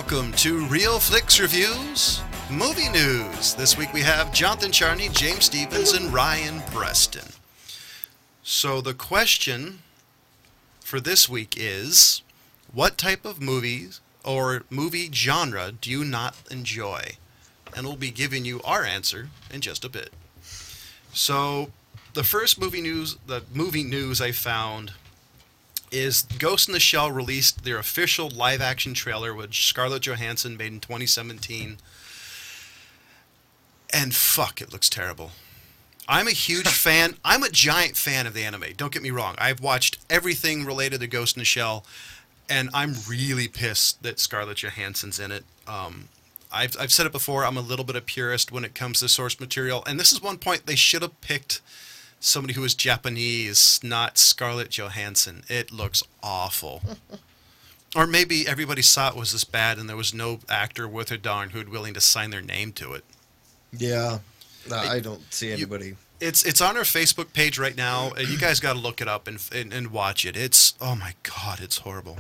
welcome to Real Flicks Reviews, Movie News. This week we have Jonathan Charney, James Stevens, and Ryan Preston. So the question for this week is, what type of movies or movie genre do you not enjoy? And we'll be giving you our answer in just a bit. So the first movie news I found is Ghost in the Shell released their official live-action trailer, which Scarlett Johansson made in 2017. And fuck, it looks terrible. I'm a huge fan. I'm a giant fan of the anime. Don't get me wrong. I've watched everything related to Ghost in the Shell, and I'm really pissed that Scarlett Johansson's in it. I've said it before. I'm a little bit of purist when it comes to source material, and this is one point they should have picked somebody who is Japanese, not Scarlett Johansson. It looks awful. Or maybe everybody saw it was this bad and there was no actor worth a darn who was willing to sign their name to it. Yeah. No, I don't see anybody. It's on our Facebook page right now. You guys got to look it up and watch it. It's, oh my God, it's horrible.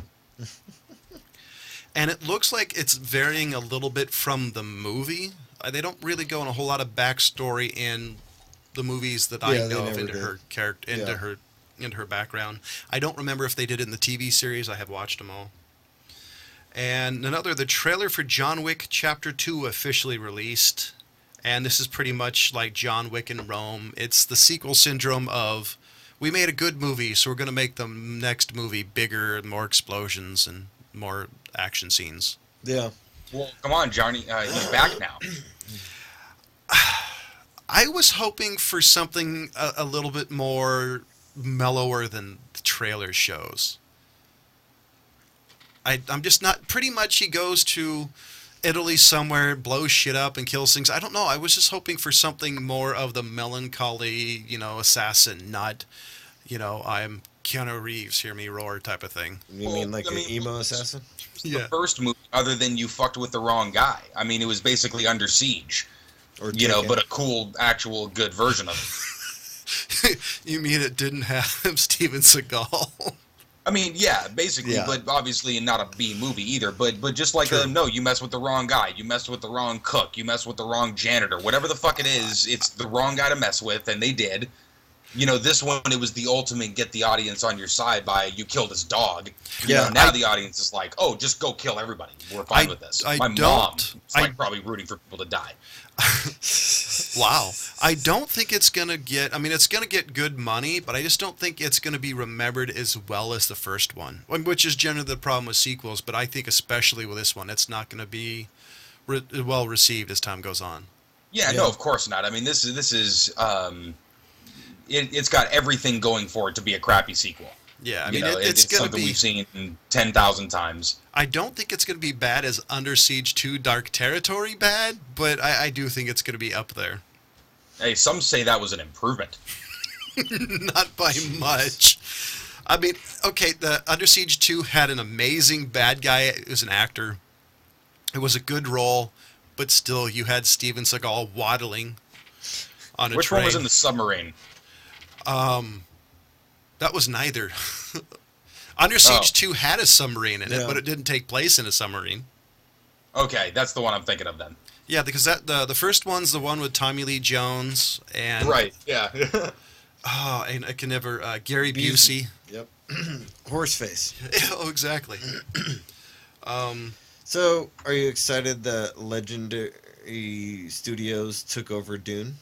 And it looks like it's varying a little bit from the movie. They don't really go in a whole lot of backstory in the movies that I know of into her character, into her background. I don't remember if they did it in the TV series. I have watched them all. And the trailer for John Wick Chapter 2 officially released. And this is pretty much like John Wick in Rome. It's the sequel syndrome of, we made a good movie, so we're going to make the next movie bigger, more explosions, and more action scenes. Yeah. Well, come on, Johnny. He's back now. I was hoping for something a little bit more mellower than the trailer shows. I'm just not... Pretty much he goes to Italy somewhere, blows shit up and kills things. I don't know. I was just hoping for something more of the melancholy, assassin, not, I'm Keanu Reeves, hear me roar type of thing. You mean like an emo assassin? The first movie, other than you fucked with the wrong guy. I mean, it was basically Under Siege. Or but a cool, actual, good version of it. You mean it didn't have Steven Seagal? I mean, yeah, basically, but obviously not a B movie either. But just like, no, you mess with the wrong guy. You mess with the wrong cook. You mess with the wrong janitor. Whatever the fuck it is, it's the wrong guy to mess with, and they did. This one, it was the ultimate get the audience on your side by you killed his dog. Now the audience is like, oh, just go kill everybody. We're fine with this. My mom is probably rooting for people to die. Wow. I don't think it's going to get... I mean, it's going to get good money, but I just don't think it's going to be remembered as well as the first one, which is generally the problem with sequels, but I think especially with this one, it's not going to be well received as time goes on. Yeah, no, of course not. I mean, this is it's got everything going for it to be a crappy sequel. Yeah, I mean, it's something we've seen 10,000 times. I don't think it's going to be bad as Under Siege 2 Dark Territory bad, but I do think it's going to be up there. Hey, some say that was an improvement. Not by much. I mean, okay, the Under Siege 2 had an amazing bad guy as an actor. It was a good role, but still, you had Steven Seagal waddling on a train. Which one was in the submarine? That was neither. Under Siege 2 had a submarine in it, but it didn't take place in a submarine. Okay, that's the one I'm thinking of then. Yeah, because the first one's the one with Tommy Lee Jones and... Right, yeah. and I can never... Gary Busey. Yep. Horseface. Oh, exactly. So, are you excited that Legendary Studios took over Dune?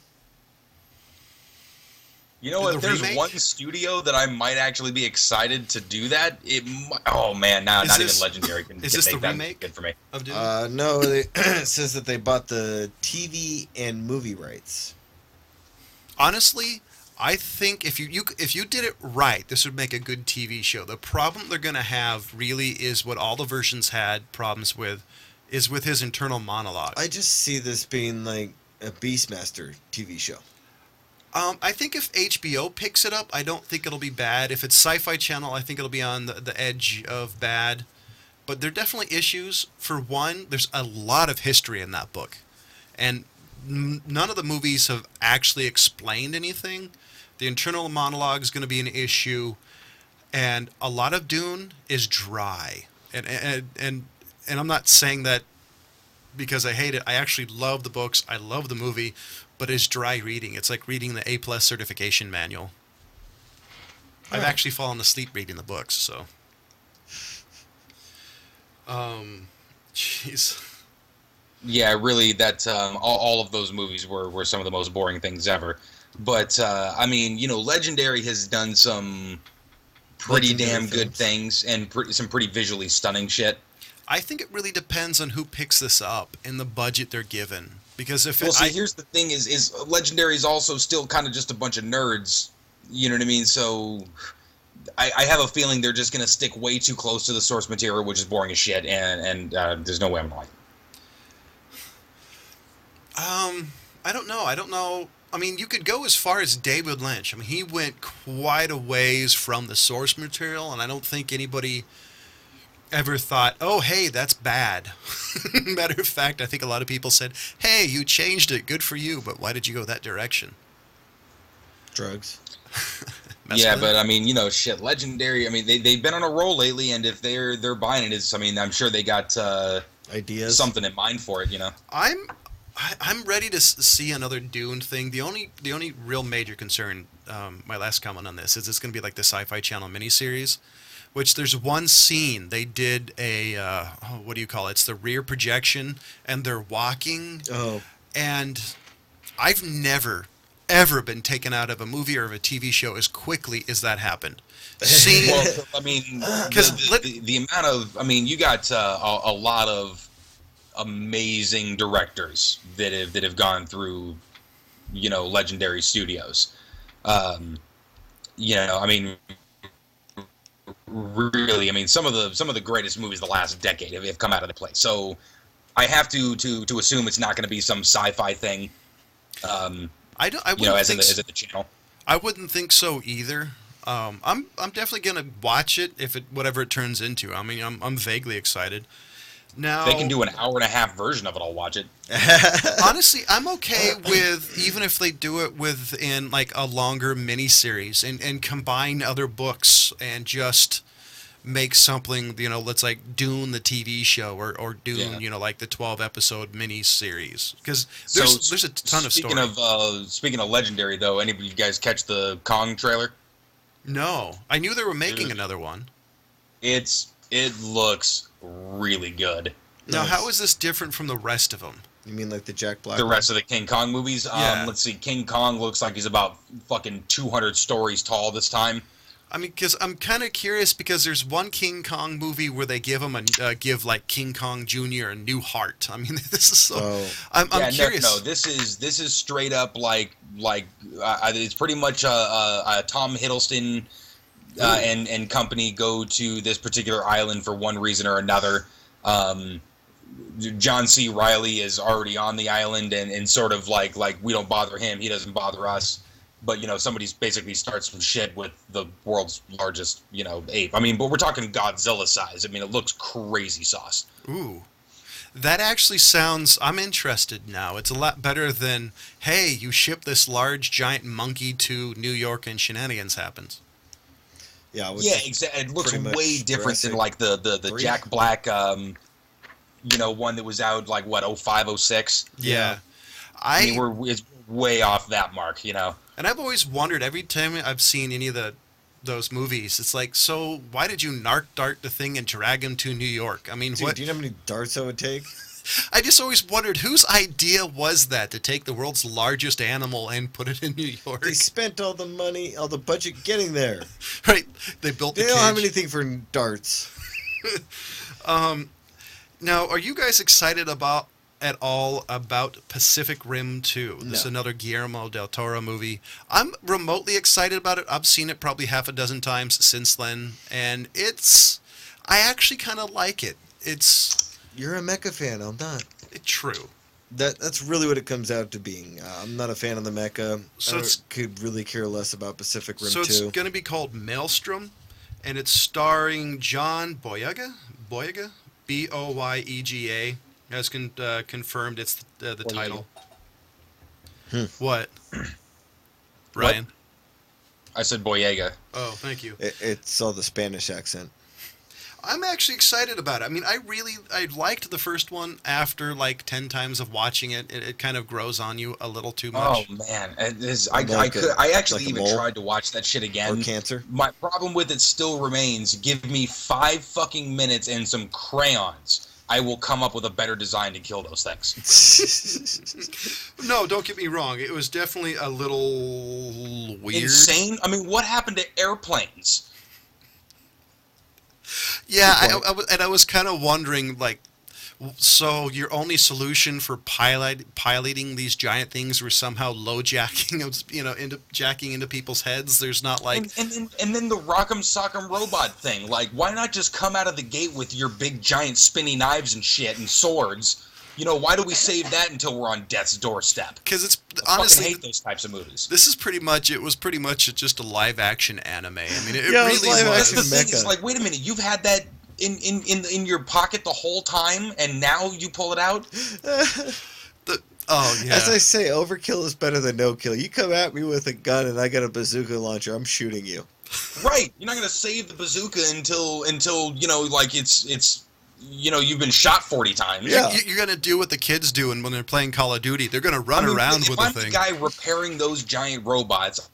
You know what? There's one studio that I might actually be excited to do that. Oh man, not even Legendary can. Is this the remake? Good for me. Of Dune? No. It says that they bought the TV and movie rights. Honestly, I think if you did it right, this would make a good TV show. The problem they're going to have really is what all the versions had problems with, is with his internal monologue. I just see this being like a Beastmaster TV show. I think if HBO picks it up, I don't think it'll be bad. If it's Sci-Fi Channel, I think it'll be on the edge of bad. But there are definitely issues. For one, there's a lot of history in that book. And none of the movies have actually explained anything. The internal monologue is going to be an issue. And a lot of Dune is dry. And and I'm not saying that because I hate it. I actually love the books. I love the movie, but it's dry reading. It's like reading the A+ certification manual. I've actually fallen asleep reading the books, so. Jeez. Yeah, really, that all of those movies were some of the most boring things ever. But I mean, you know, Legendary has done some pretty damn good things and some pretty visually stunning shit. I think it really depends on who picks this up and the budget they're given. Because if here's the thing: is Legendary is also still kind of just a bunch of nerds. You know what I mean? So I have a feeling they're just gonna stick way too close to the source material, which is boring as shit, and there's no way I'm gonna like it. I don't know. I mean, you could go as far as David Lynch. I mean, he went quite a ways from the source material, and I don't think anybody ever thought, oh, hey, that's bad. Matter of fact, I think a lot of people said, hey, you changed it. Good for you. But why did you go that direction? Drugs. Yeah, but I mean, you know, shit, Legendary. I mean, they've been on a roll lately, and if they're buying it, I mean, I'm sure they got ideas, something in mind for it. You know, I'm ready to see another Dune thing. The only real major concern, my last comment on this, is it's going to be like the Sci-Fi Channel miniseries, which there's one scene they did a what do you call it? It's the rear projection, and they're walking. Oh. And I've never ever been taken out of a movie or of a TV show as quickly as that happened. Well, I mean, the amount of, I mean, you got a lot of amazing directors that have gone through, you know, Legendary Studios. You know, I mean, really, I mean, some of the greatest movies of the last decade have come out of the place. So I have to assume it's not going to be some sci-fi thing. I you know, as in the channel. I wouldn't think so either. I'm definitely gonna watch it whatever it turns into. I mean, I'm vaguely excited. Now they can do an hour-and-a-half version of it. I'll watch it. Honestly, I'm okay with even if they do it within like a longer miniseries and combine other books and just make something, you know, let's like Dune the TV show or Dune, you know, like the 12-episode miniseries, because there's a ton of story. Speaking of Legendary, though, any of you guys catch the Kong trailer? No, I knew they were making another one. It looks really good. Now, how is this different from the rest of them? You mean like the Jack Black? The rest of the King Kong movies? Yeah. Let's see. King Kong looks like he's about fucking 200 stories tall this time. I mean, because I'm kind of curious because there's one King Kong movie where they give him give like King Kong Jr. a new heart. I mean, this is so. Oh. I'm curious. No, this is straight up like it's pretty much Tom Hiddleston and company go to this particular island for one reason or another. John C. Reilly is already on the island and sort of like we don't bother him, he doesn't bother us. But, you know, somebody's basically starts some shit with the world's largest, you know, ape. I mean, but we're talking Godzilla size. I mean, it looks crazy sauce. Ooh. That actually sounds... I'm interested now. It's a lot better than, hey, you ship this large, giant monkey to New York and shenanigans happens. Yeah, exactly. It looks way different than, like, the Jack Black, you know, one that was out, like, what, 05, 06? Yeah. I mean, it's way off that mark, you know? And I've always wondered, every time I've seen any of those movies, it's like, so why did you narc dart the thing and drag him to New York? I mean, Dude, do you know how many darts that would take? I just always wondered whose idea was that to take the world's largest animal and put it in New York? They spent all the money, all the budget getting there. Right. They built the cage. They don't have anything for darts. Now, are you guys excited at all about Pacific Rim 2? This is another Guillermo del Toro movie. I'm remotely excited about it. I've seen it probably half a dozen times since then, and I actually kind of like it. You're a mecha fan, I'm not. True. That's really what it comes out to being. I'm not a fan of the mecha. So I could really care less about Pacific Rim 2. So it's going to be called Maelstrom, and it's starring John Boyega? Boyega, has confirmed it's the title. What? Ryan? I said Boyega. Oh, thank you. It's all the Spanish accent. I'm actually excited about it. I mean, I liked the first one. After like 10 times of watching it, it kind of grows on you a little too much. Oh man, I actually like a even mole? tried to watch that shit again. Or cancer? My problem with it still remains. Give me 5 fucking minutes and some crayons. I will come up with a better design to kill those things. No, don't get me wrong. It was definitely a little weird. Insane. I mean, what happened to airplanes? Yeah, I was kind of wondering, like, so your only solution for piloting these giant things were somehow low jacking, into people's heads. There's not like, And then the Rock'em Sock'em Robot thing. Like, why not just come out of the gate with your big giant spinny knives and shit and swords? You know, why do we save that until we're on death's doorstep? because it's I honestly, fucking hate those types of movies. this is pretty much just a live action anime. I mean, it Yeah, it was really live was. action. The thing Mecha. is, like, wait a minute, you've had that in your pocket the whole time, and now you pull it out? Oh yeah. As I say, overkill is better than no kill. You come at me with a gun and I got a bazooka launcher, I'm shooting you. Right. You're not gonna save the bazooka until you know, like it's you know, you've been shot 40 times. Yeah. You're gonna do what the kids do when they're playing Call of Duty. They're gonna run I mean, around if with I'm the the thing. guy repairing those giant robots,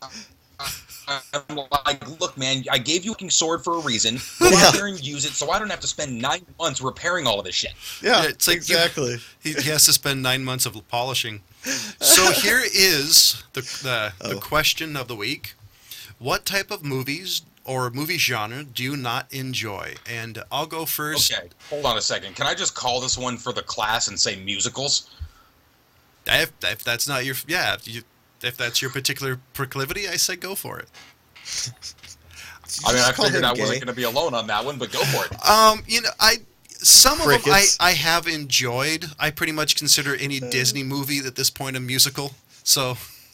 I'm like, look, man, I gave you a fucking sword for a reason. Go out there and use it, so I don't have to spend 9 months repairing all of this shit. Yeah, It's like exactly. He has to spend 9 months of polishing. So here is the question of the week: what type of movies or movie genre do you not enjoy? And I'll go first. Okay, hold on a second. Can I just call this one for the class and say musicals? If that's not your if that's your particular proclivity, I say go for it. I mean, I Just call figured him I wasn't gay. going to be alone on that one, but go for it. Some of them Crickets. I have enjoyed. I pretty much consider any Disney movie at this point a musical. So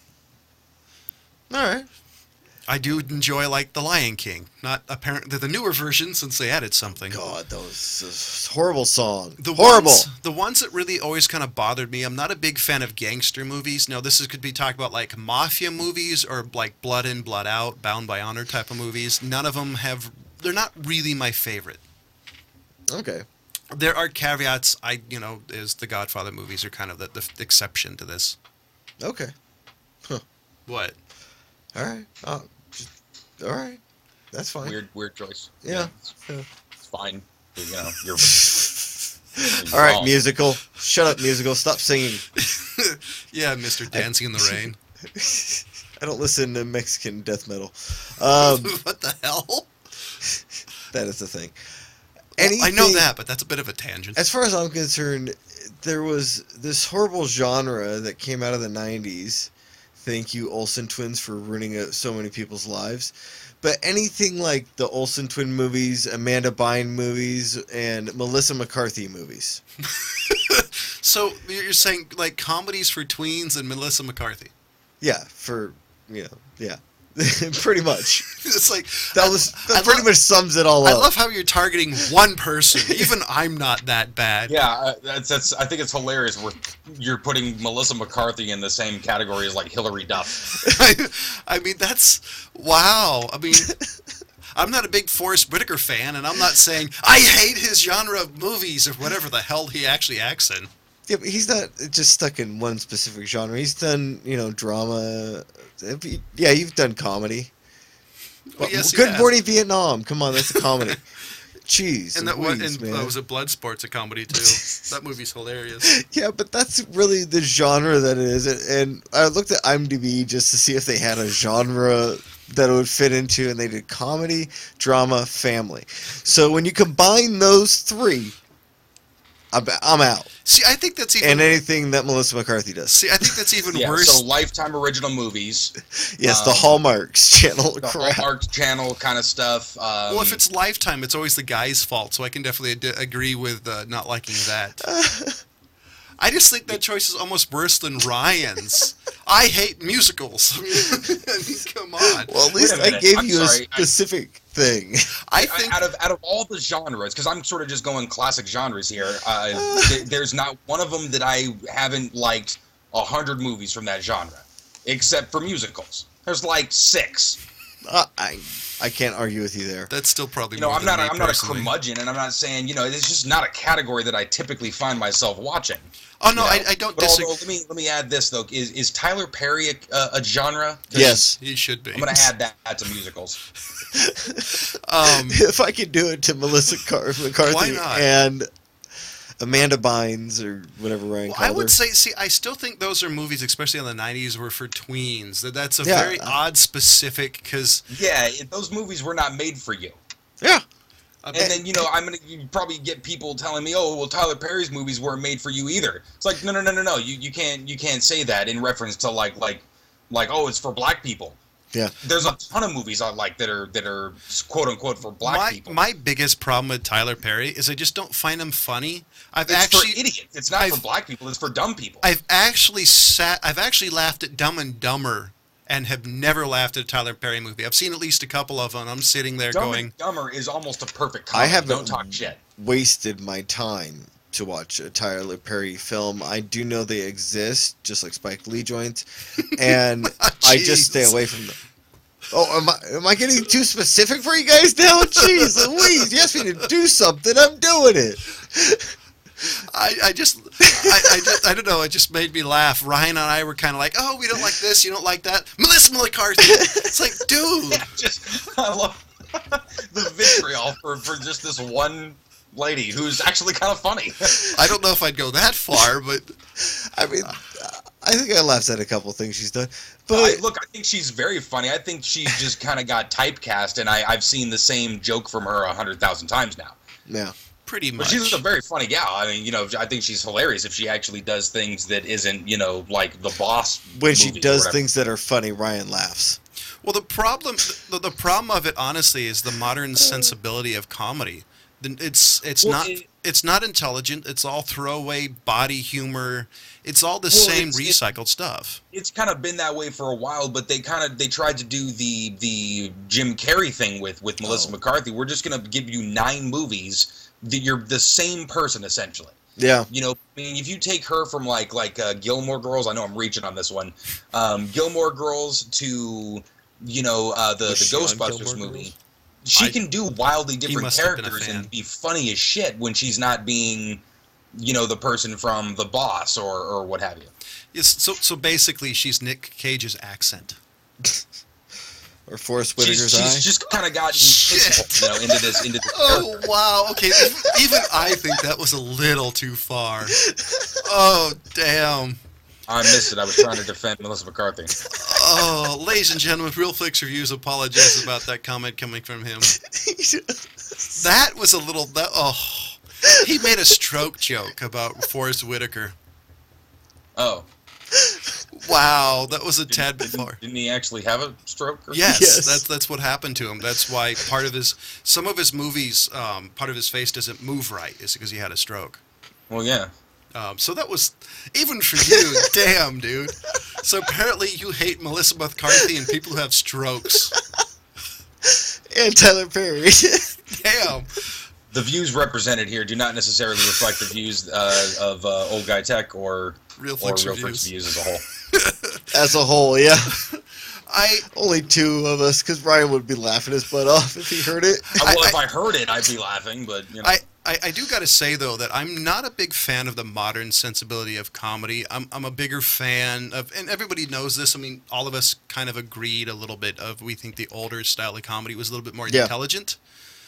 All right. I do enjoy like The Lion King. Not apparently the newer version since they added something. God, those horrible song. The Horrible. The ones that really always kind of bothered me. I'm not a big fan of gangster movies. Now could be talking about like mafia movies or like Blood In, Blood Out, Bound by Honor type of movies. None of them have. They're not really my favorite. Okay. There are caveats. Is the Godfather movies are kind of the exception to this. Okay. What? All right. All right. That's fine. Weird choice. Yeah. It's fine. You know, you're All right, wrong. musical. Shut up, musical. Stop singing. Yeah, Mr. Dancing in the Rain. I don't listen to Mexican death metal. What the hell? That is the thing. I know that, but that's a bit of a tangent. As far as I'm concerned, there was this horrible genre that came out of the 90s. Thank you, Olsen twins, for ruining so many people's lives. But anything like the Olsen twin movies, Amanda Bynes movies, and Melissa McCarthy movies. So you're saying like comedies for tweens and Melissa McCarthy? Yeah, yeah. Pretty much. It's like That pretty much sums it all I up. love how you're targeting one person. Even I'm not that bad. Yeah, that's. I think it's hilarious. You're putting Melissa McCarthy in the same category as like Hillary Duff. I mean, that's wow. I mean, I'm not a big Forrest Whitaker fan, and I'm not saying I hate his genre of movies or whatever the hell he actually acts in. Yeah, but he's not just stuck in one specific genre. He's done, drama. Yeah, you've done comedy. Well, yes, he Good has. Morning Vietnam. Come on, that's a comedy. Jeez, And Louise, man. was it Bloodsport's a comedy too? That movie's hilarious. Yeah, but that's really the genre that it is. And I looked at IMDb just to see if they had a genre that it would fit into, and they did comedy, drama, family. So when you combine those three, I'm out. See, I think that's even. And anything that Melissa McCarthy does. See, I think that's even Yeah, worse. so Lifetime original movies, Yes, the Hallmarks channel. the Crap. Hallmark Channel kind of stuff. Well, if it's Lifetime, it's always the guy's fault, so I can definitely agree with not liking that. I just think that choice is almost worse than Ryan's. I hate musicals. I mean, come on. Well, at least Wait a I minute. gave I'm you sorry. a specific thing. I think out of all the genres, because I'm sort of just going classic genres here. There's not one of them that I haven't liked 100 movies from that genre, except for musicals. There's like 6. I can't argue with you there. That's still probably You know, more I'm than not me I'm not a personally. curmudgeon, and I'm not saying, you know, it's just not a category that I typically find myself watching. Oh no, You know? I don't But disagree. although, let me add this though: is Tyler Perry a genre? 'Cause Yes. He should be. I'm gonna add that to musicals. If I could do it to Melissa McCarthy Why not? and Amanda Bynes or whatever Ryan Well, called I would her. say, see, I still think those are movies, especially in the '90s, were for tweens. That's a Yeah. very odd specific because Yeah, those movies were not made for you. Yeah. And then, you know, you probably get people telling me, "Oh, well, Tyler Perry's movies weren't made for you either." It's like, no. You can't say that in reference to like, oh, it's for black people. Yeah. There's a ton of movies I like that are quote unquote for black people. my biggest problem with Tyler Perry is I just don't find him funny. It's for idiots. It's not for black people. It's for dumb people. I've actually laughed at Dumb and Dumber and have never laughed at a Tyler Perry movie. I've seen at least a couple of them. I'm sitting there Dumb going, and Dumber is almost a perfect I comedy. haven't Don't talk shit. wasted my time to watch a Tyler Perry film. I do know they exist, just like Spike Lee joints, and I just stay Jeez. away from them. Oh, am I getting too specific for you guys now? Jeez Louise, you asked me to do something, I'm doing it. I don't know. It just made me laugh. Ryan and I were kind of like, oh, we don't like this, you don't like that. Melissa McCarthy. It's like, dude. I love the vitriol for just this one lady who's actually kind of funny. I don't know if I'd go that far, but I mean, I think I laughed at a couple things she's done, but Look, I think she's very funny. I think she just kind of got typecast, and I've seen the same joke from her 100,000 times now. yeah. pretty But much. she's a very funny gal. I mean, you know, I think she's hilarious if she actually does things that isn't, you know, like The Boss. When she movies or does whatever. things that are funny, Ryan laughs. Well, the problem of it, honestly, is the modern sensibility of comedy. It's not intelligent. It's all throwaway body humor. It's all the same recycled stuff. It's kind of been that way for a while, but they tried to do the Jim Carrey thing with Melissa McCarthy. We're just gonna give you 9 movies that you're the same person essentially. Yeah. You know, I mean, if you take her from like Gilmore Girls, I know I'm reaching on this one, Gilmore Girls to, you know, the she on Ghostbusters Gilmore movie. Girls? She can do wildly different must have been a characters fan. and be funny as shit when she's not being, you know, the person from The Boss or what have you. Yes, so basically, she's Nick Cage's accent. Or Forrest Whitaker's She's eye. just kind of gotten Shit. you know, into this Oh character. wow! Okay, even I think that was a little too far. Oh damn! I missed it. I was trying to defend Melissa McCarthy. Oh, ladies and gentlemen, Real Flicks Reviews apologizes about that comment coming from him. That was a little. He made a stroke joke about Forrest Whitaker. Oh, Wow, that was a tad bit far. didn't he actually have a stroke? Or Yes, Yes. that's what happened to him. That's why some of his movies, part of his face doesn't move right, is because he had a stroke. Well, yeah. So that was, even for you, damn, dude. So apparently you hate Melissa McCarthy and people who have strokes. And Tyler Perry. Damn. The views represented here do not necessarily reflect the views of Old Guy Tech or Real Flicks Real Reviews. Flicks views as a whole. As a whole, yeah. I Only 2 of us, because Ryan would be laughing his butt off if he heard it. Well, if I heard it, I'd be laughing, but you know. I do got to say, though, that I'm not a big fan of the modern sensibility of comedy. I'm a bigger fan of, and everybody knows this, I mean, all of us kind of agreed a little bit of, we think the older style of comedy was a little bit more Yeah. intelligent.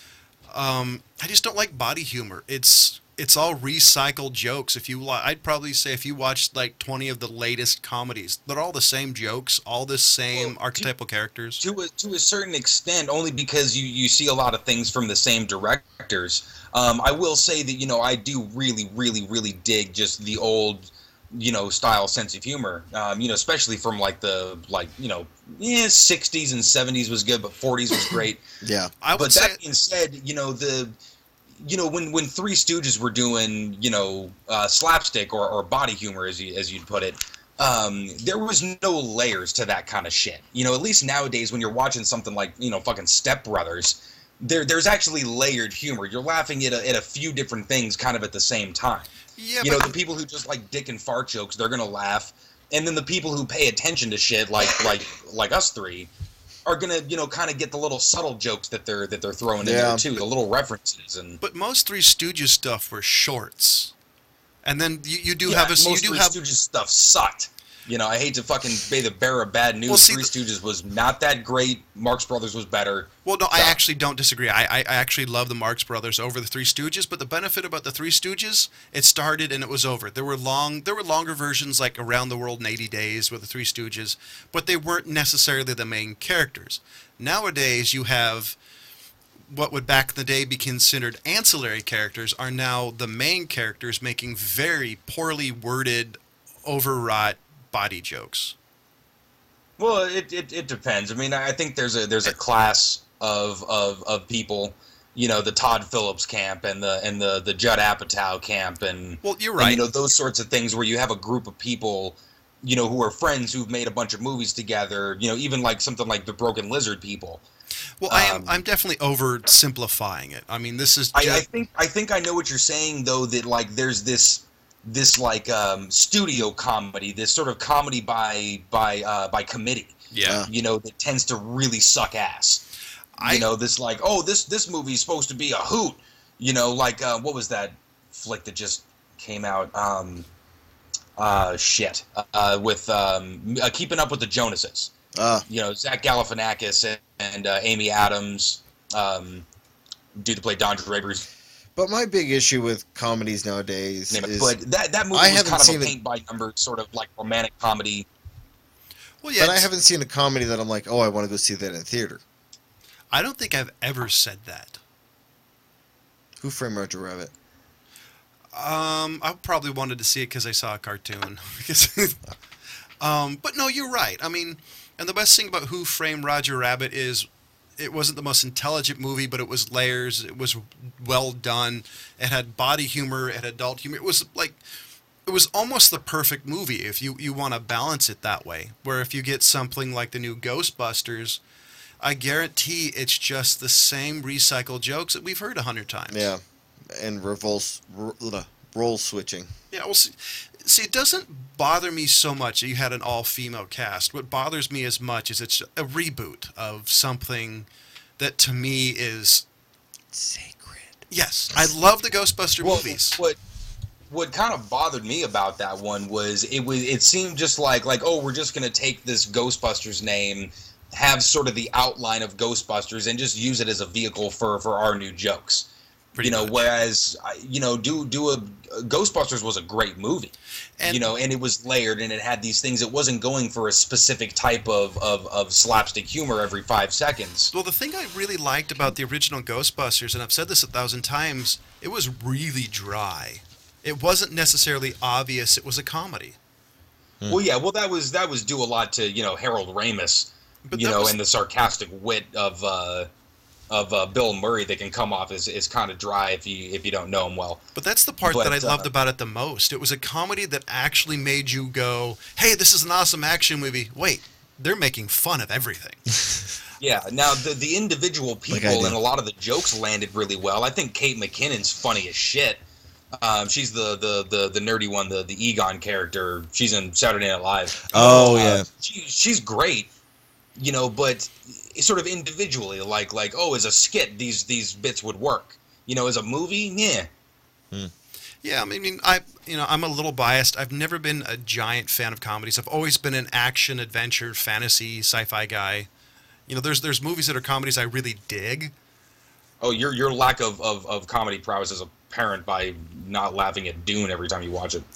I just don't like body humor. It's all recycled jokes. I'd probably say if you watched like 20 of the latest comedies, they're all the same jokes, all the same archetypal characters. To a certain extent, only because you see a lot of things from the same directors. I will say that, you know, I do really, really, really dig just the old, you know, style sense of humor. You know, especially from like 60s and 70s was good, but 40s was great. Yeah. I would But say, that being said, you know, when Three Stooges were doing, you know, slapstick or body humor, as you'd put it, there was no layers to that kind of shit. You know, at least nowadays when you're watching something like, you know, fucking Step Brothers, there's actually layered humor. You're laughing at a few different things kind of at the same time. yeah, You know, but the people who just like dick and fart jokes, they're gonna laugh, and then the people who pay attention to shit like us three are gonna, kind of get the little subtle jokes that they're throwing in there too, the little references. And but most Three Stooges stuff were shorts, and then you do yeah, have most Three Stooges stuff sucked. I hate to fucking be the bearer of bad news. Three Stooges was not that great. Marx Brothers was better. Well, no, I actually don't disagree. I actually love the Marx Brothers over the Three Stooges. But the benefit about the Three Stooges, it started and it was over. There were longer versions like Around the World in 80 Days with the Three Stooges, but they weren't necessarily the main characters. Nowadays, you have what would back in the day be considered ancillary characters are now the main characters making very poorly worded, overwrought body jokes. Well, it depends. I mean, I think there's a class of people, the Todd Phillips camp and the Judd Apatow camp, and well, you're right. And, those sorts of things where you have a group of people, who are friends who've made a bunch of movies together. Even like something like the Broken Lizard people. Well, I'm definitely oversimplifying it. I mean, this is. I think I know what you're saying, though. That like there's this like studio comedy, this sort of comedy by committee. Yeah. That tends to really suck ass. This like, oh, this movie's supposed to be a hoot. Like what was that flick that just came out? With Keeping Up with the Jonases. Zach Galifianakis and Amy Adams, dude that played Don Draper's. But my big issue with comedies nowadays is... But that movie was kind of a paint-by-number sort of like romantic comedy. Well, yeah, but I haven't seen a comedy that I'm like, oh, I want to go see that in theater. I don't think I've ever said that. Who Framed Roger Rabbit? I probably wanted to see it because I saw a cartoon. But no, you're right. I mean, and the best thing about Who Framed Roger Rabbit is it wasn't the most intelligent movie, but it was layers. It was well done. It had body humor. It had adult humor. It was almost the perfect movie if you want to balance it that way. Where if you get something like the new Ghostbusters, I guarantee it's just the same recycled jokes that we've heard 100 times. Yeah, and role switching. Yeah, well, see, it doesn't bother me so much that you had an all-female cast. What bothers me as much is it's a reboot of something that to me is sacred. Yes, I love the Ghostbuster movies. What kind of bothered me about that one was it seemed just like oh, we're just gonna take this Ghostbusters name, have sort of the outline of Ghostbusters, and just use it as a vehicle for our new jokes. Pretty much. Whereas Ghostbusters was a great movie, and it was layered and it had these things. It wasn't going for a specific type of slapstick humor every 5 seconds. Well, the thing I really liked about the original Ghostbusters, and I've said this 1,000 times, it was really dry. It wasn't necessarily obvious it was a comedy. Well, yeah, that was due a lot to Harold Ramis, and the sarcastic wit of Bill Murray that can come off as kind of dry if you don't know him well. But that's the part that I loved about it the most. It was a comedy that actually made you go, hey, this is an awesome action movie. Wait, they're making fun of everything. Yeah, now the individual people and a lot of the jokes landed really well. I think Kate McKinnon's funny as shit. She's the nerdy one, the Egon character. She's in Saturday Night Live. Oh, yeah. She's great, but sort of individually, like oh, as a skit, these bits would work. As a movie, yeah. Yeah, I mean, I'm a little biased. I've never been a giant fan of comedies. I've always been an action, adventure, fantasy, sci-fi guy. There's movies that are comedies I really dig. Oh, your lack of comedy prowess is apparent by not laughing at Dune every time you watch it.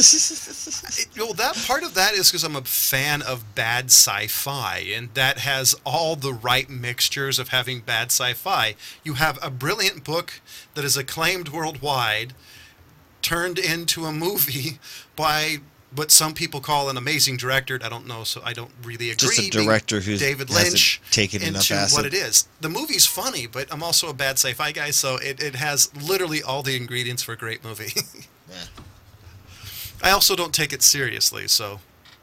That part of that is because I'm a fan of bad sci-fi, and that has all the right mixtures of having bad sci-fi. You have a brilliant book that is acclaimed worldwide, turned into a movie by what some people call an amazing director. I don't know, so I don't really agree. Just a director who's David Lynch taken enough acid. What it is. The movie's funny, but I'm also a bad sci-fi guy, so it has literally all the ingredients for a great movie. Yeah. I also don't take it seriously, so.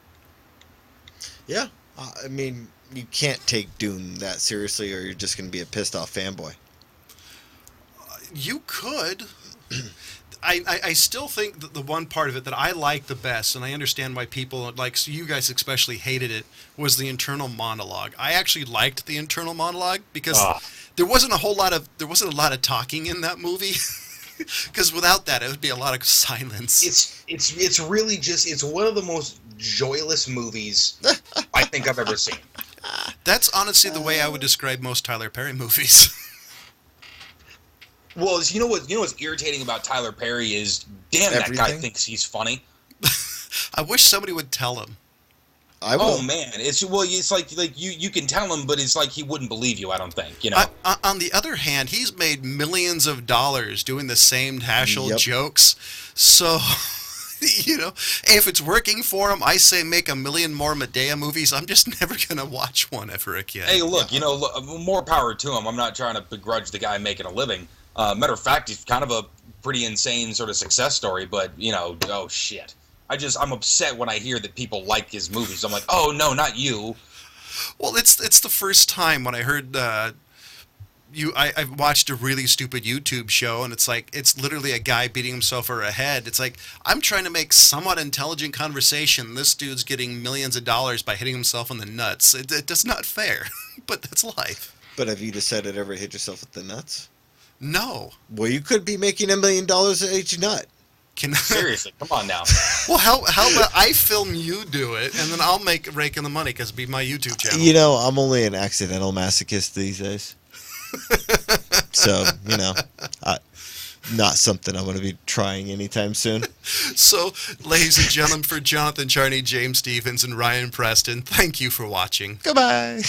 Yeah, I mean, you can't take Dune that seriously, or you're just going to be a pissed off fanboy. You could. I still think that the one part of it that I like the best, and I understand why people, like so you guys especially, hated it, was the internal monologue. I actually liked the internal monologue because there wasn't a lot of talking in that movie. Because without that, it would be a lot of silence. It's really just, it's one of the most joyless movies I think I've ever seen. That's honestly the way I would describe most Tyler Perry movies. Well, you know what's irritating about Tyler Perry is, damn, that guy thinks he's funny. I wish somebody would tell him. Oh man, it's like you can tell him, but it's like he wouldn't believe you. I don't think, you know. On the other hand, he's made millions of dollars doing the same hash-old jokes. So, you know, if it's working for him, I say make a million more Medea movies. I'm just never gonna watch one ever again. Hey, look, more power to him. I'm not trying to begrudge the guy making a living. Matter of fact, he's kind of a pretty insane sort of success story. But oh shit. I'm upset when I hear that people like his movies. I'm like, oh no, not you. Well, it's the first time when I heard I watched a really stupid YouTube show, and it's literally a guy beating himself over a head. It's like, I'm trying to make somewhat intelligent conversation. This dude's getting millions of dollars by hitting himself in the nuts. It's not fair, but that's life. But have you decided ever hit yourself with the nuts? No. Well, you could be making $1 million at each nut. Seriously, come on now. Well, how about I film you do it, and then I'll rake in the money because it'll be my YouTube channel. I'm only an accidental masochist these days. So, not something I'm going to be trying anytime soon. So, ladies and gentlemen, for Jonathan Charney, James Stephens, and Ryan Preston, thank you for watching. Goodbye.